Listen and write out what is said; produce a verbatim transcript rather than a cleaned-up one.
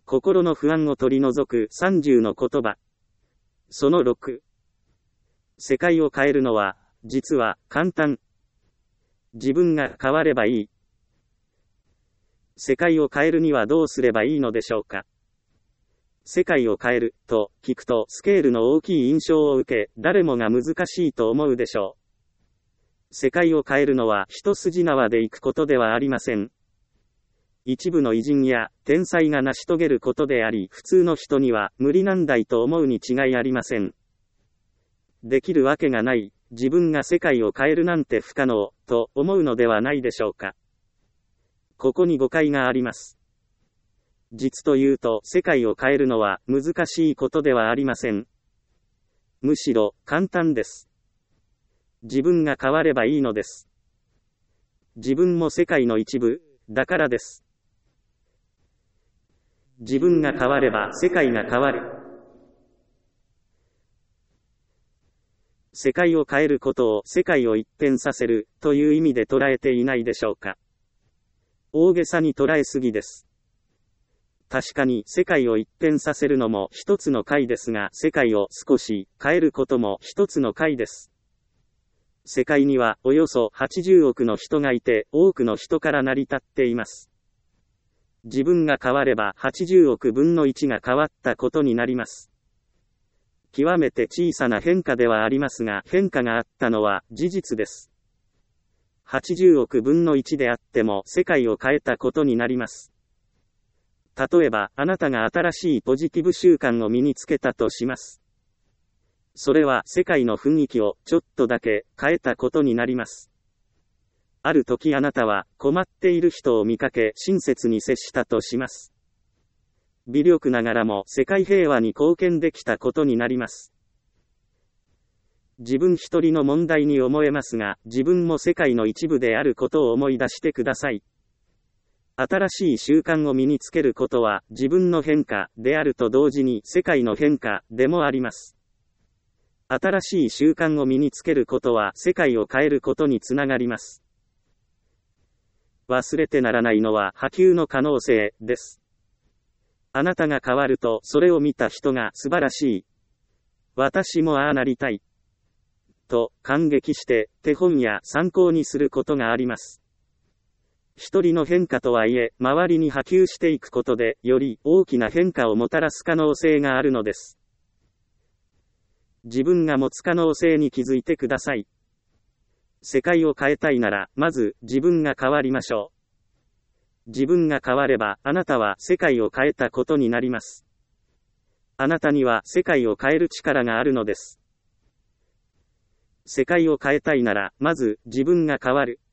心の不安を取り除くさんじゅうの言葉。そのろく。世界を変えるのは、実は簡単。自分が変わればいい。世界を変えるにはどうすればいいのでしょうか。世界を変えると聞くとスケールの大きい印象を受け、誰もが難しいと思うでしょう。世界を変えるのは一筋縄でいくことではありません。一部の偉人や天才が成し遂げることであり、普通の人には無理難題と思うに違いありません。できるわけがない、自分が世界を変えるなんて不可能、と思うのではないでしょうか。ここに誤解があります。実というと、世界を変えるのは難しいことではありません。むしろ簡単です。自分が変わればいいのです。自分も世界の一部だからです。自分が変われば世界が変わる。世界を変えることを世界を一変させるという意味で捉えていないでしょうか。大げさに捉えすぎです。確かに世界を一変させるのも一つの回ですが、世界を少し変えることも一つの回です。世界にはおよそはちじゅうおくの人がいて、多くの人から成り立っています。自分が変わればはちじゅうおくぶんのいちが変わったことになります。極めて小さな変化ではありますが、変化があったのは事実です。はちじゅうおくぶんのいちであっても世界を変えたことになります。例えば、あなたが新しいポジティブ習慣を身につけたとします。それは世界の雰囲気をちょっとだけ変えたことになります。ある時あなたは困っている人を見かけ親切に接したとします。微力ながらも世界平和に貢献できたことになります。自分一人の問題に思えますが、自分も世界の一部であることを思い出してください。新しい習慣を身につけることは自分の変化であると同時に世界の変化でもあります。新しい習慣を身につけることは世界を変えることにつながります。忘れてならないのは波及の可能性です。あなたが変わるとそれを見た人が素晴らしい。私もああなりたい。と感激して手本や参考にすることがあります。一人の変化とはいえ、周りに波及していくことで、より大きな変化をもたらす可能性があるのです。自分が持つ可能性に気づいてください。世界を変えたいなら、まず自分が変わりましょう。自分が変われば、あなたは世界を変えたことになります。あなたには世界を変える力があるのです。世界を変えたいなら、まず自分が変わる。